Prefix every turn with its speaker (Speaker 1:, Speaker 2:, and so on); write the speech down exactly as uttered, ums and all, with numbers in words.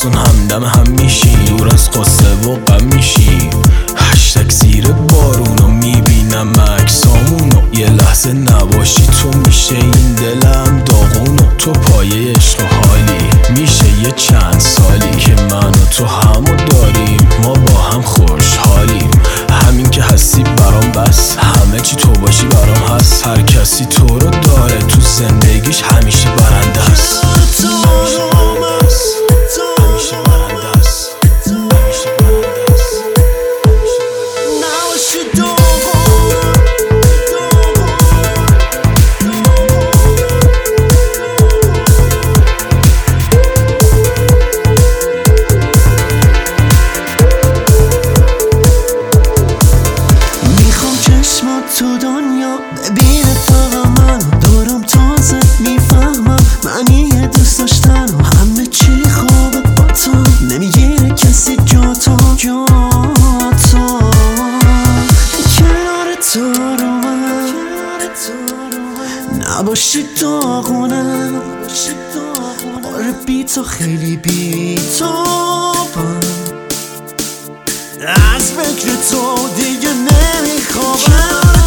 Speaker 1: تابستون همدم هم میشی، دور از قصه و غم میشی. هشتگ زیر بارونو میبینم عکسامونو، یه لحظه نباشی تو میشه این دلم داغونو. تو پایه عشق و حالی، میشه یه چند سالی که من و تو همو داریم، ما با هم خوشحالیم. همین که هستی برام بس، همه چی تو باشی برام هست. هر کسی تو رو داره تو زندگیش همیشه برنده هست.
Speaker 2: تو دنیا ببینه فقط من دارم تازه میفهمم معنی دوست داشتن و همه چی خوبه با تو، نمیگیره کسی جا تو جا تو. کنار تو رو من نباشی داغونه، آره بی تو خیلی بی تو از فکر تو دیگه نمیخوابم.